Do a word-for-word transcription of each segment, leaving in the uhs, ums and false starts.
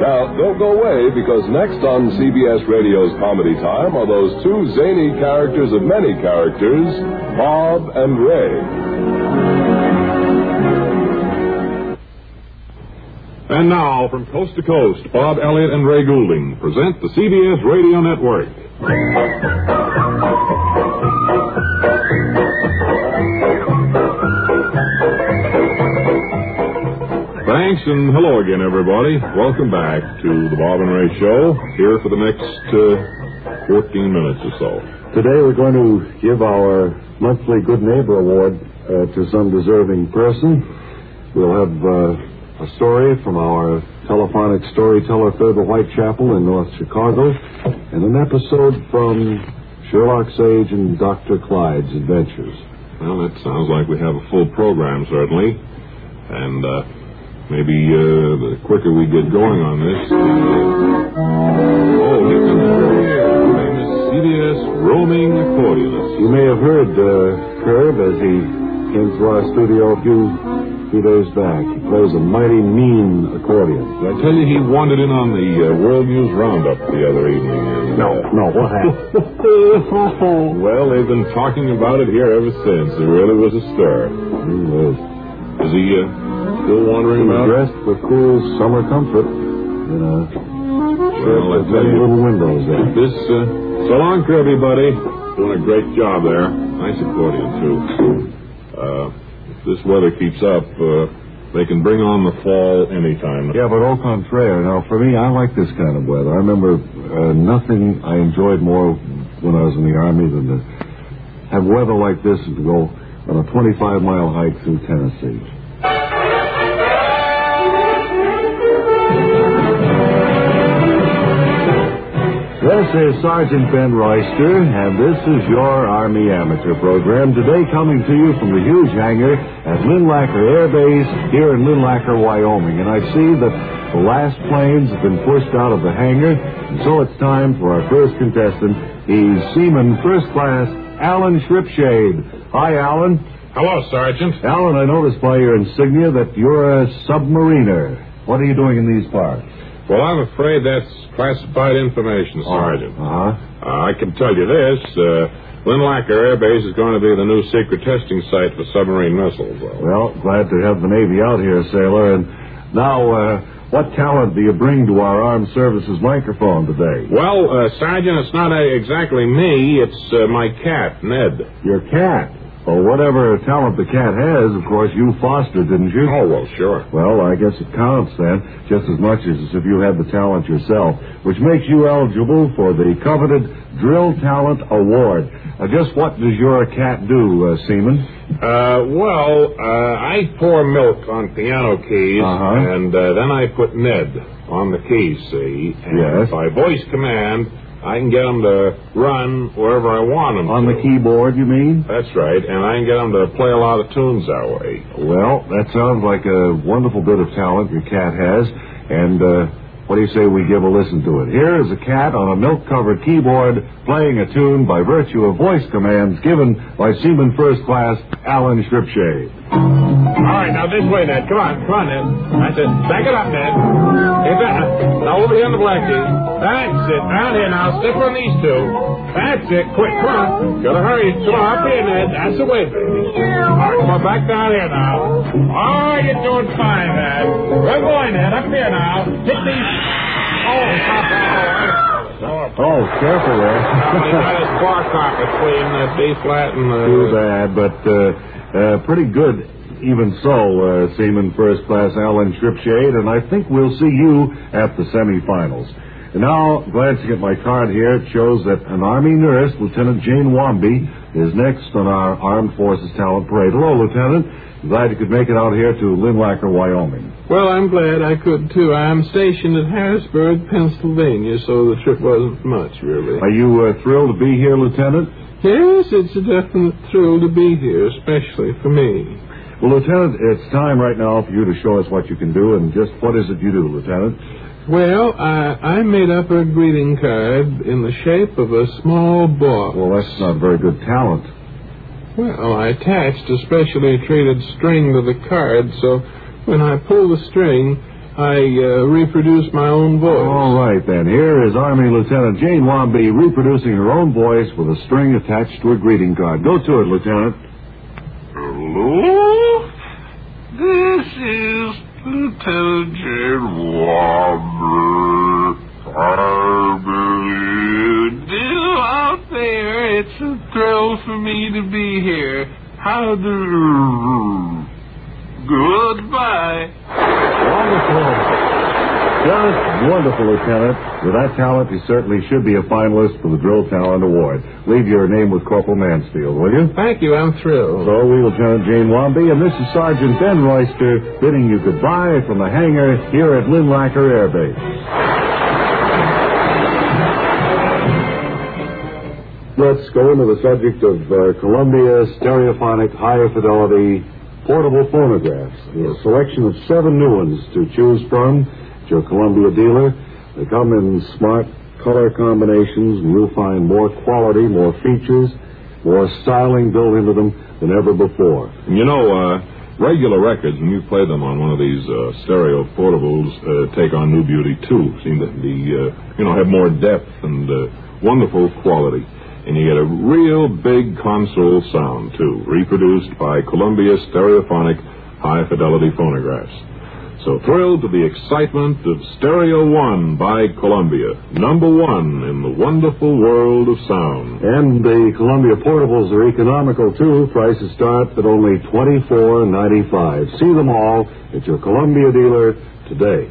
Now, don't go away, because next on C B S Radio's Comedy Time are those two zany characters of many characters, Bob and Ray. And now, from coast to coast, Bob Elliott and Ray Goulding present the C B S Radio Network. Thanks, and hello again, everybody. Welcome back to the Bob and Ray Show, here for the next uh, fourteen minutes or so. Today we're going to give our monthly Good Neighbor Award uh, to some deserving person. We'll have uh, a story from our telephonic storyteller, Thurber Whitechapel in North Chicago, and an episode from Sherlock Sage and Doctor Clyde's Adventures. Well, that sounds like we have a full program, certainly. And, uh... Maybe uh, the quicker we get going on this, the, uh... oh, here comes Curve, famous C B S roaming accordionist. You may have heard uh, Curve as he came through our studio a few few days back. He plays a mighty mean accordion. Did I tell you he wandered in on the uh, World News Roundup the other evening? And, no, uh, no, what happened? Well, they've been talking about it here ever since. There really was a stir. He was. Is he uh, still wandering about? Dressed for cool summer comfort. You know. Well, I tell you, little windows there. This, uh, so long, Kirby, buddy. Doing a great job there. Nice accordion, too. Uh, if this weather keeps up, uh, they can bring on the fall anytime. Yeah, but au contraire. Now, for me, I like this kind of weather. I remember uh, nothing I enjoyed more when I was in the Army than to have weather like this and to go on a twenty-five mile hike through Tennessee. This is Sergeant Ben Royster, and this is your Army Amateur program. Today coming to you from the huge hangar at Lynlacker Air Base here in Lynlacker, Wyoming. And I see that the last planes have been pushed out of the hangar, and so it's time for our first contestant. He's Seaman First Class Alan Shripshade. Hi, Alan. Hello, Sergeant. Alan, I noticed by your insignia that you're a submariner. What are you doing in these parts? Well, I'm afraid that's classified information, Sergeant. Oh, uh-huh. Uh, I can tell you this. Uh, Lynlacker Air Base is going to be the new secret testing site for submarine missiles. Though. Well, glad to have the Navy out here, sailor. And now, uh, what talent do you bring to our armed services microphone today? Well, uh, Sergeant, it's not uh, exactly me. It's uh, my cat, Ned. Your cat? Well, whatever talent the cat has, of course, you fostered, didn't you? Oh, well, sure. Well, I guess it counts then, just as much as if you had the talent yourself, which makes you eligible for the coveted Drill Talent Award. Uh, just what does your cat do, uh, Seaman? Uh, well, uh, I pour milk on piano keys, uh-huh. and uh, then I put Ned on the keys, see? And yes. by voice command, I can get them to run wherever I want them on to. the keyboard, you mean? That's right, and I can get them to play a lot of tunes that way. Well, that sounds like a wonderful bit of talent your cat has, and uh, what do you say we give a listen to it? Here is a cat on a milk-covered keyboard playing a tune by virtue of voice commands given by Seaman First Class Alan Shripshade. All right, now this way, Ned. Come on, come on, Ned. That's it. Back it up, Ned. Get that. Now over here on the blackie. That's it. Down here now. Stick on these two. That's it. Quick, come on. Gotta hurry. Come on, up here, Ned. That's the way, baby. All right, come on, back down here now. Oh, you're doing fine, Ned. We're going, Ned. Up here now. Hit these. Oh, stop that. Oh, careful there. He got his bar carpet between the B flat and the... Too bad, but uh, uh, pretty good. Even so, uh, Seaman First Class Alan Shripshade, and I think we'll see you at the semifinals. And now, glad to get my card here. It shows that an Army nurse, Lieutenant Jane Wamby, is next on our Armed Forces Talent Parade. Hello, Lieutenant. Glad you could make it out here to Lynlacker, Wyoming. Well, I'm glad I could, too. I'm stationed at Harrisburg, Pennsylvania, so the trip wasn't much, really. Are you uh, thrilled to be here, Lieutenant? Yes, it's a definite thrill to be here, especially for me. Well, Lieutenant, it's time right now for you to show us what you can do, and just what is it you do, Lieutenant? Well, I, I made up a greeting card in the shape of a small box. Well, that's not very good talent. Well, I attached a specially treated string to the card, so when I pull the string, I uh, reproduced my own voice. All right, then. Here is Army Lieutenant Jane Wamby reproducing her own voice with a string attached to a greeting card. Go to it, Lieutenant. Hello? This is Lieutenant Jane Wamby. Still out there. It's a thrill for me to be here. How do... Goodbye. Wonderful. Just wonderful, Lieutenant. With that talent, you certainly should be a finalist for the Drill Talent Award. Leave your name with Corporal Mansfield, will you? Thank you. I'm thrilled. So we, Lieutenant Jane Wamby, and this is Sergeant Ben Royster bidding you goodbye from the hangar here at Lynlacker Air Base. Let's go into the subject of uh, Columbia stereophonic high-fidelity portable phonographs. A selection of seven new ones to choose from at your Columbia dealer. They come in smart color combinations, and you'll find more quality, more features, more styling built into them than ever before. You know, uh, regular records, when you play them on one of these uh, stereo portables, uh, take on new beauty, too. Seem to be, uh, you know, have more depth and uh, wonderful quality. And you get a real big console sound, too, reproduced by Columbia Stereophonic High-Fidelity Phonographs. So thrilled to the excitement of Stereo One by Columbia, number one in the wonderful world of sound. And the Columbia portables are economical, too. Prices start at only twenty-four ninety-five. See them all at your Columbia dealer today.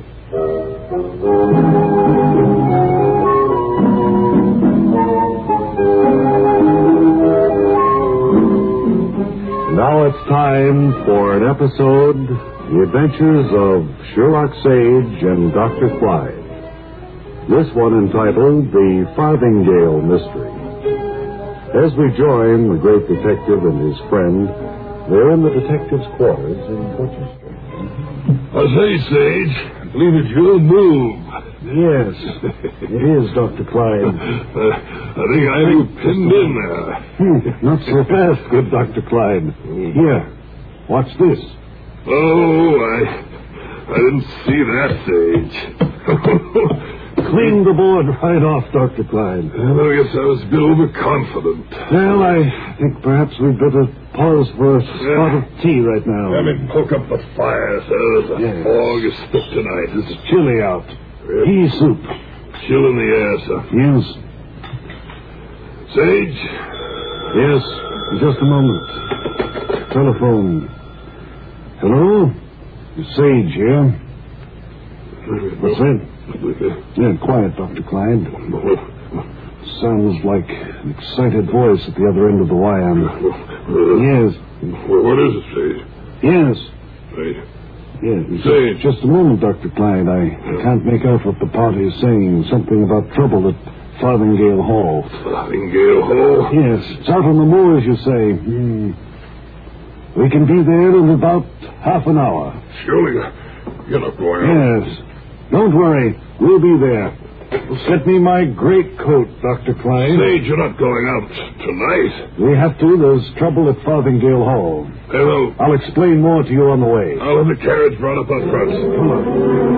Now it's time for an episode, The Adventures of Sherlock Sage and Doctor Clyde. This one entitled The Farthingale Mystery. As we join the great detective and his friend, they're in the detective's quarters in Butcher Street. I say, Sage, I believe it's your move. Yes, it is, Doctor Clyde. Uh, I think I have you pinned in there. Hmm, not so fast, good Doctor Clyde. Here, watch this. Oh, I, I didn't see that, Sage. Clean the board right off, Doctor Clyde. Well, I guess I was a bit overconfident. Well, I think perhaps we'd better pause for a spot of tea right now. Let me poke up the fire, sir. The Yes. fog is thick tonight. It's chilly out. Pea soup. Chill in the air, sir. Yes. Sage? Yes. Just a moment. Telephone. Hello? It's Sage here. What's that? Yeah, quiet, Doctor Clyde. Sounds like an excited voice at the other end of the wire. Yes. What is it, Sage? Yes. Sage? Yes. Sage. Just a moment, Doctor Clyde. I can't make out what the party is saying. Something about trouble at Farthingale Hall. Farthingale Hall? Yes. It's out on the moors, you say. Hmm. We can be there in about half an hour. Surely you're not going out. Yes. Don't worry. We'll be there. Get me my great coat, Doctor Clyde. Sage, you're not going out tonight. We have to. There's trouble at Farthingale Hall. Hey, well, I'll explain more to you on the way. I'll have the carriage brought up on front. Come on.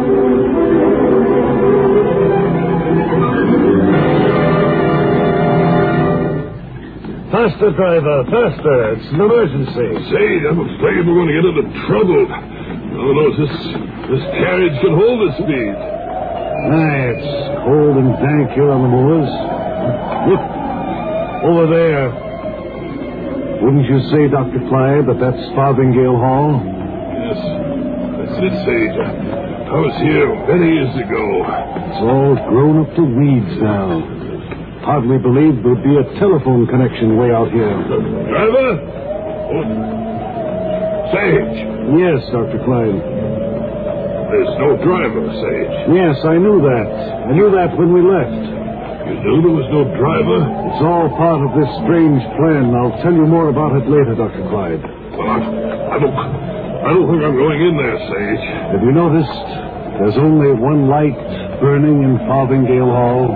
Faster, driver, faster. It's an emergency. Sage, I'm afraid we're going to get into trouble. Oh, no, this, this carriage can hold the speed. Aye, it's cold and dank here on the moors. Look, over there. Wouldn't you say, Doctor Clyde, that that's Farthingale Hall? Yes, that's it, Sage. I was here many years ago. It's all grown up to weeds now. Hardly believed there'd be a telephone connection way out here. Driver? Oh. Sage. Yes, Doctor Clyde. There's no driver, Sage. Yes, I knew that. I knew that when we left. You knew there was no driver? It's all part of this strange plan. I'll tell you more about it later, Doctor Clyde. Well, I, I don't... I don't think I'm going in there, Sage. Have you noticed there's only one light burning in Farthingale Hall?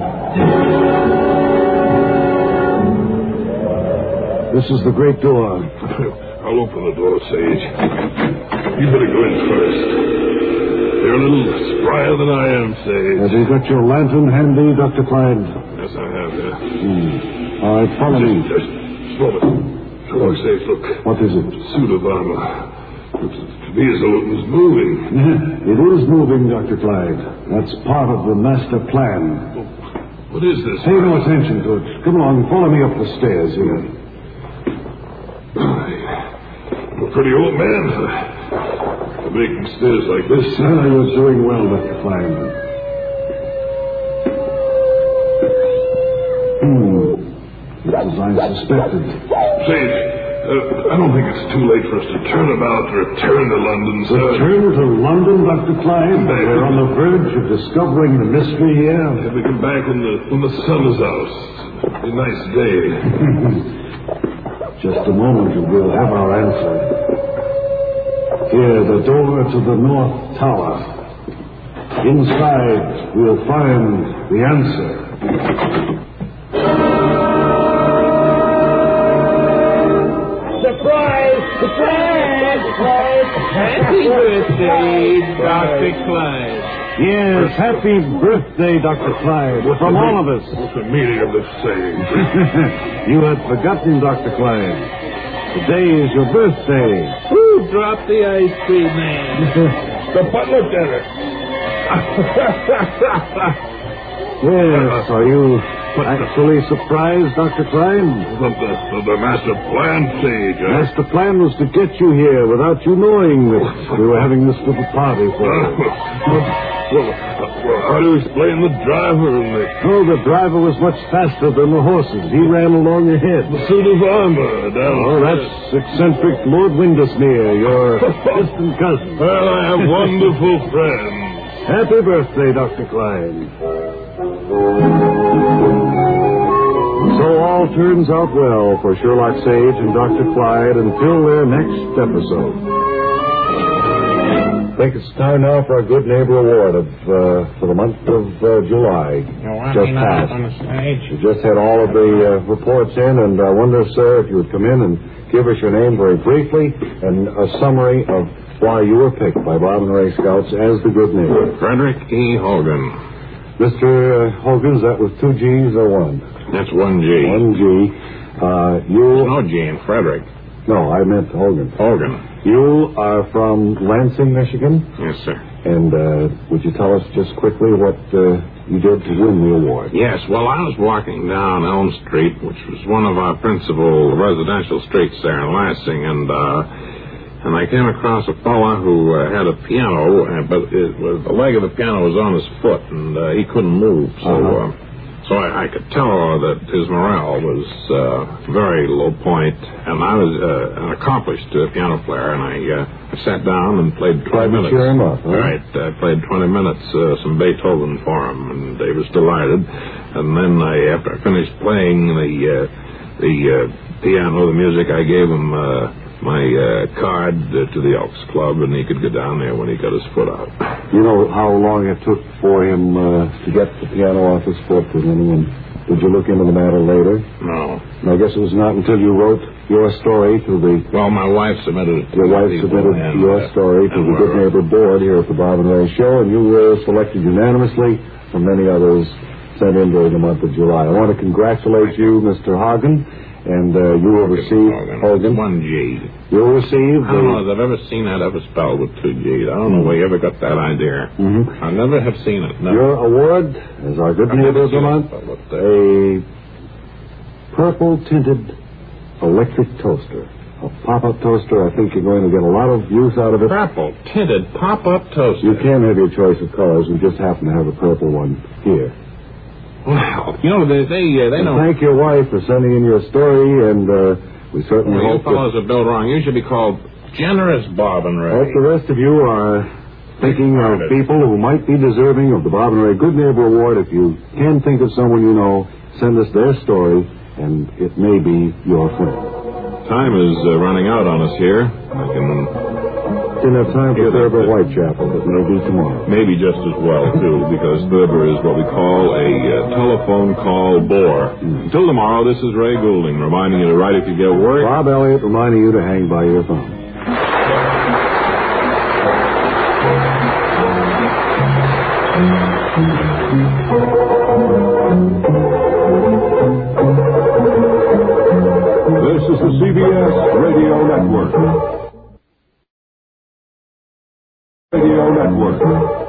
This is the great door. I'll open the door, Sage. You better go in first. You're a little sprier than I am, Sage. Have you got your lantern handy, Doctor Clyde? Yes, I have, yeah. Hmm. All right, follow me. Just, just a moment. Look, Sage, look. What is it? Suit of armor. Looks to me as though it was moving. It is moving, Doctor Clyde. That's part of the master plan. What is this? Pay no attention to it. Come along, follow me up the stairs here. I'm a pretty old man for, for making stairs like this. Ah, you're doing well, Doctor Clyde. Hmm. Just as I suspected. Sage, uh, I don't think it's too late for us to turn about and return to London, sir. Return to London, Doctor Clyde? We're on the verge of discovering the mystery here. Yeah, we come back when the, when the sun is out. It'll be a nice day. Just a moment and we'll have our answer. Here, the door to the North Tower. Inside, we'll find the answer. Surprise! Surprise! Surprise! Happy birthday, Doctor Clyde. Yes, happy birthday, Doctor Clyde, from all of us. What's the meaning of this saying? You had forgotten, Doctor Clyde. Today is your birthday. Who dropped the ice cream man? The butler did it. Yes, are you actually surprised, Doctor Clyde? The, the, the master plan, Sage. Huh? Master plan was to get you here without you knowing that we were having this little party for you. Well, well, how do you explain the driver and the... Oh, the driver was much faster than the horses. He ran along ahead. The suit of armor down Oh, that's eccentric Lord Windusmere, your distant cousin. Well, I have wonderful friends. Happy birthday, Doctor Clyde. So all turns out well for Sherlock Sage and Doctor Clyde until their next episode. I think it's time now for our Good Neighbor Award of, uh, for the month of uh, July. Just passed. We just had all of the uh, reports in, and I wonder, sir, if you would come in and give us your name very briefly and a summary of why you were picked by Bob and Ray Scouts as the Good Neighbor. Frederick E. Hogan. Mister Uh, Hogan, is that with two G's or one? That's one G. One G. Uh, you... There's no G in Frederick. No, I meant Hogan. Hogan. You are from Lansing, Michigan? Yes, sir. And uh, would you tell us just quickly what uh, you did to win the award? Yes, well, I was walking down Elm Street, which was one of our principal residential streets there in Lansing, and uh, and I came across a fella who uh, had a piano, uh, but it was, the leg of the piano was on his foot, and uh, he couldn't move, so... Uh-huh. Uh, So I, I could tell that his morale was uh, very low point, and I was uh, an accomplished uh, piano player, and I, uh, I sat down and played twenty minutes. Cheer him up, huh? Right, I played twenty minutes, uh, some Beethoven for him, and he was delighted. And then I, after I finished playing the uh, the uh, piano, the music, I gave him uh, my uh, card uh, to the Elks Club, and he could go down there when he got his foot out. You know how long it took for him uh, to get the piano off his foot? And anyone, did you look into the matter later? No. And I guess it was not until you wrote your story to the... Well, my wife submitted it to Your wife people, submitted and, your uh, story to the Good Neighbor Board here at the Bob and Ray Show, and you were selected unanimously from many others sent in during the month of July. I want to congratulate you, Mister Hagen. And uh, you will receive, Hogan. One G. You'll receive... I don't know if I've ever seen that ever spelled with two G's. I don't know where you ever got that idea. Mm-hmm. I never have seen it. No. Your award is our Good Neighbor of the Month, a purple-tinted electric toaster. A pop-up toaster. I think you're going to get a lot of use out of it. Purple-tinted pop-up toaster. You can have your choice of colors. We just happen to have a purple one here. Wow. You know, they they, uh, they don't... Thank your wife for sending in your story, and uh, we certainly well, hope... You fellows are built wrong. You should be called Generous Bob and Ray. I hope the rest of you are thinking of people who might be deserving of the Bob and Ray Good Neighbor Award. If you can think of someone you know, send us their story, and it may be your friend. Time is uh, running out on us here. I can... Didn't have time for Thurber Whitechapel, but maybe tomorrow. Maybe just as well, too, because Thurber is what we call a uh, telephone call bore. Mm. Until tomorrow, this is Ray Goulding, reminding you to write if you get work. Bob Elliott reminding you to hang by your thumb. This is the C B S Radio Network. Radio Network.